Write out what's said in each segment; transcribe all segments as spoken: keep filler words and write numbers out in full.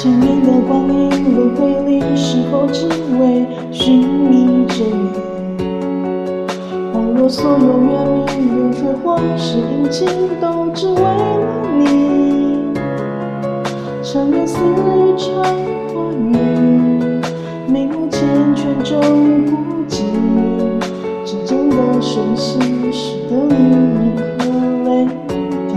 千年的光阴轮回里，是否只为寻觅着你？恍若所有月明月月或是阴晴，都只为了你。长年似一场花雨，眉目缱绻中不及，指尖的瞬息，使得你一颗泪滴。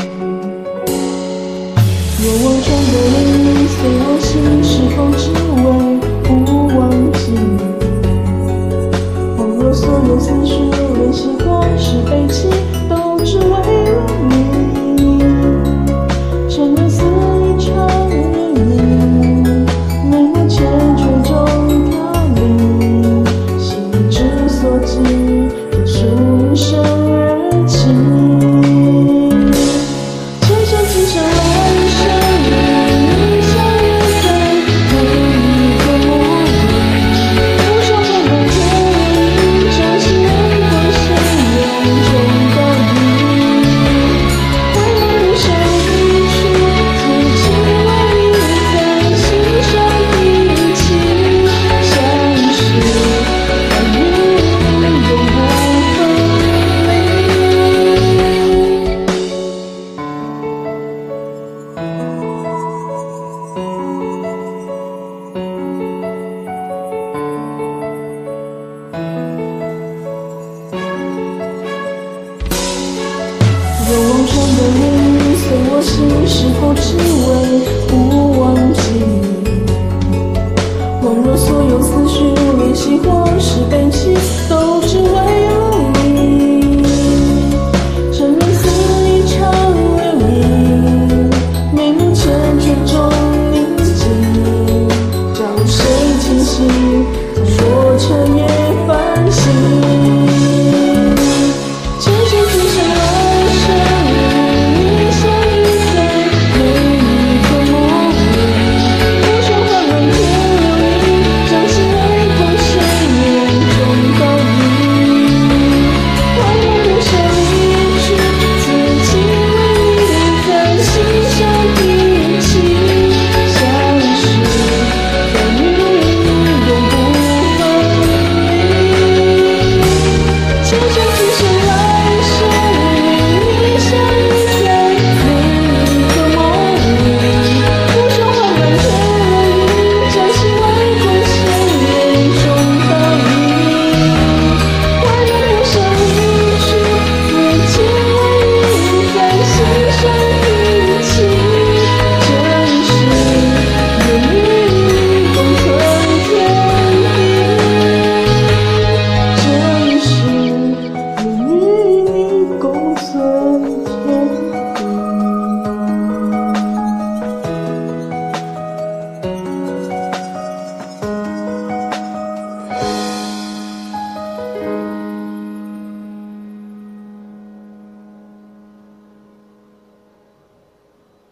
若望穿的影随我行，是否只为不忘记你？恍若所有思绪练习或是悲泣，都只为了你。缠绵似一场烟雨，眉目缱绻中飘零，心之所寄，专属一生而起。千山此生来生，与你相约在同一个墓地。不说空空天意，相信会相拥终到底。回眸一生一世，此情为你在心上铭记。相识爱与永不分离。若望穿的云随我行，是否只为